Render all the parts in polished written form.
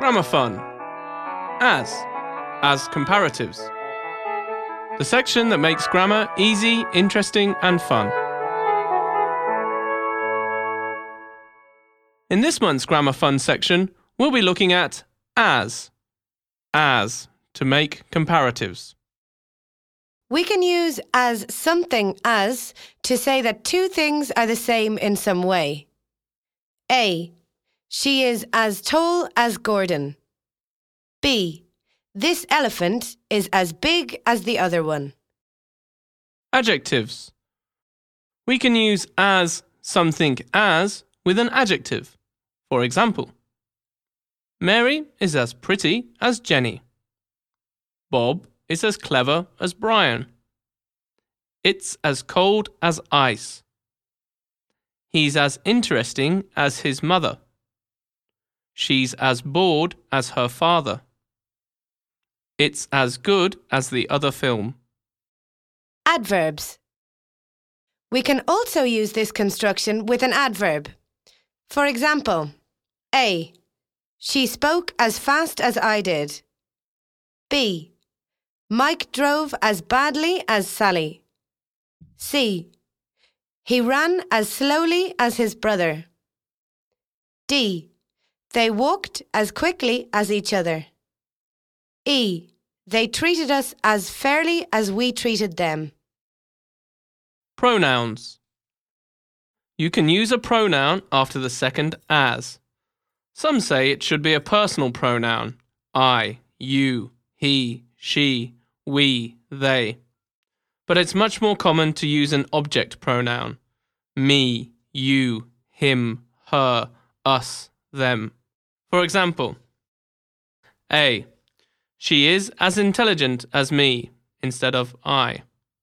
Grammar fun. As comparatives. The section that makes grammar easy, interesting and fun. In this month's Grammar Fun section, we'll be looking at as to make comparatives. We can use as something as to say that two things are the same in some way. A. She is as tall as Gordon. B. This elephant is as big as the other one. Adjectives. We can use as something as with an adjective. For example, Mary is as pretty as Jenny. Bob is as clever as Brian. It's as cold as ice. He's as interesting as his mother. She's as bored as her father. It's as good as the other film. Adverbs. We can also use this construction with an adverb. For example, A. She spoke as fast as I did. B. Mike drove as badly as Sally. C. He ran as slowly as his brother. D. They walked as quickly as each other. E. They treated us as fairly as we treated them. Pronouns. You can use a pronoun after the second as. Some say it should be a personal pronoun. I, you, he, she, we, they. But it's much more common to use an object pronoun. Me, you, him, her, us, them. For example, A. She is as intelligent as me instead of I.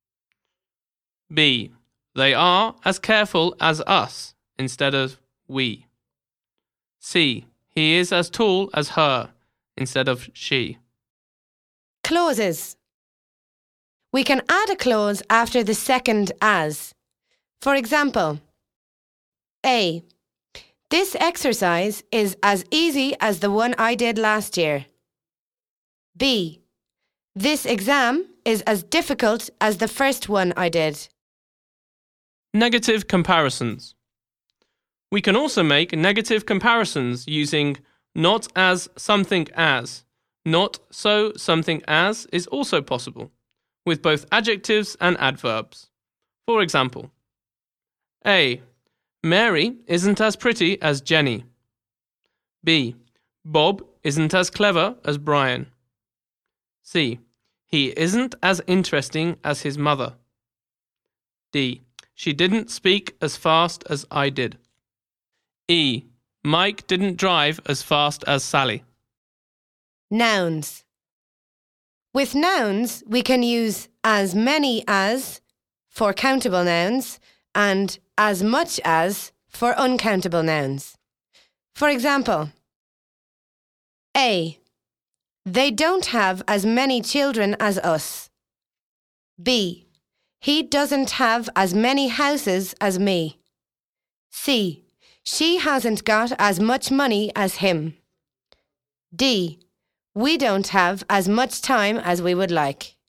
B. They are as careful as us instead of we. C. He is as tall as her instead of she. Clauses. We can add a clause after the second as. For example, A. This exercise is as easy as the one I did last year. B. This exam is as difficult as the first one I did. Negative comparisons. We can also make negative comparisons using not as something as. Not so something as is also possible, with both adjectives and adverbs. For example, A. Mary isn't as pretty as Jenny. B. Bob isn't as clever as Brian. C. He isn't as interesting as his mother. D. She didn't speak as fast as I did. E. Mike didn't drive as fast as Sally. Nouns. With nouns, we can use as many as for countable nouns and as much as for uncountable nouns. For example, A. They don't have as many children as us. B. He doesn't have as many houses as me. C. She hasn't got as much money as him. D. We don't have as much time as we would like.